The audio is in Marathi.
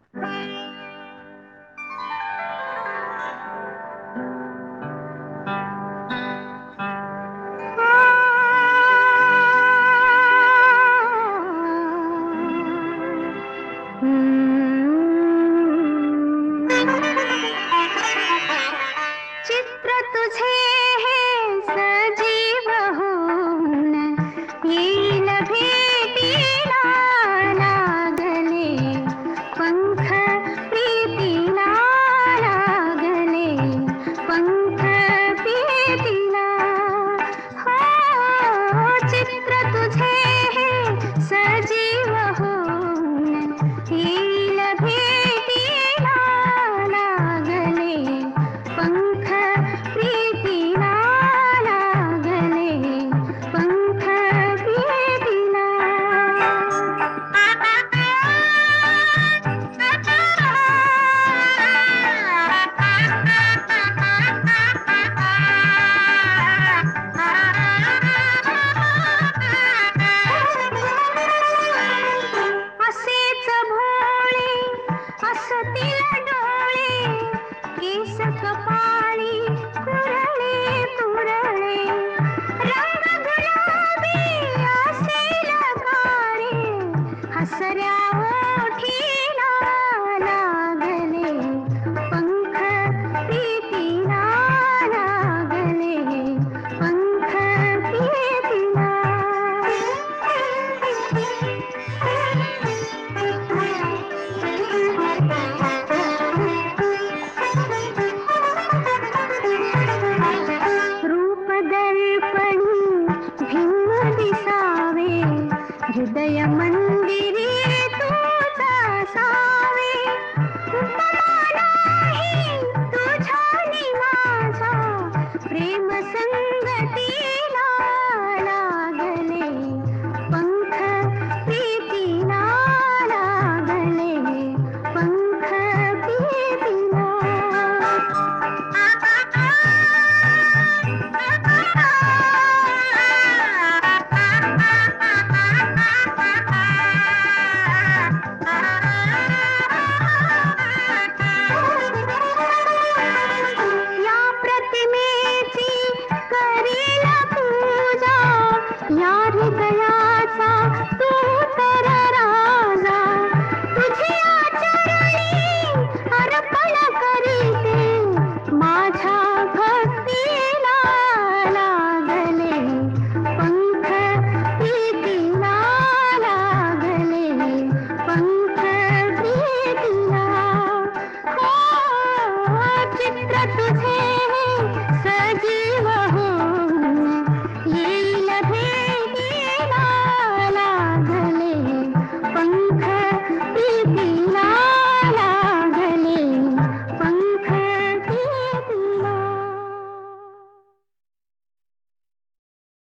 चित्र तुझे हे सजीव होऊन येईल भेटीला लागले पंख प्रीतीला लागले पंख प्रीतीला हो चित्र तुझे हे सजीव होऊन येईल भेटीला लागले पंख प्रीतीला लागले पंख प्रीतीला असेच भोळे असतील डोळे केस कपाळी कुरळे कुरळे रंग गुलाबी असेल काळे हसऱ्या ओठी